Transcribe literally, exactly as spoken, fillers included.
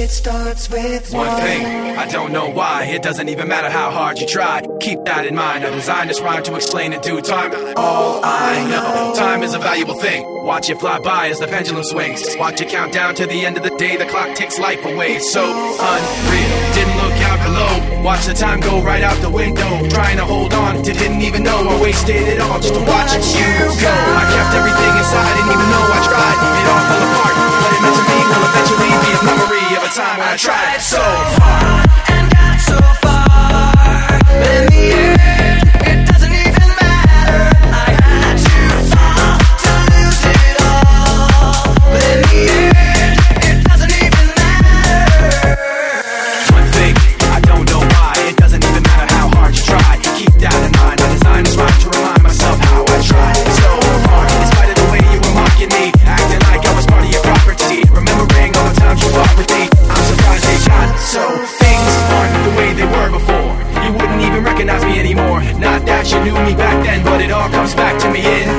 it starts with one thing. I don't know why, it doesn't even matter how hard you try. Keep that in mind, I designed this rhyme to explain in due time. All I know, time is a valuable thing. Watch it fly by as the pendulum swings. Watch it count down to the end of the day. The clock takes life away, it's so unreal. Didn't look out below, watch the time go right out the window. Trying to hold on to didn't even know I wasted it all just to watch you go. I kept everything inside, didn't even know I tried. It all fell apart, what it meant to me will eventually be a memory of a time when I tried so hard and got so far, but in the end, it doesn't even matter. I had to fall to lose it all, but in the end, it doesn't even matter. One thing, I don't know why, it doesn't even matter how hard you try. Keep that in mind, I designed this rhyme to remind myself how I tried so hard, in spite of the way you were mocking me, acting like I was part of your property, remembering all the times you fought with me. I'm surprised they got so things aren't the way they were before. You wouldn't even recognize me anymore. Not that you knew me back then, but it all comes back to me in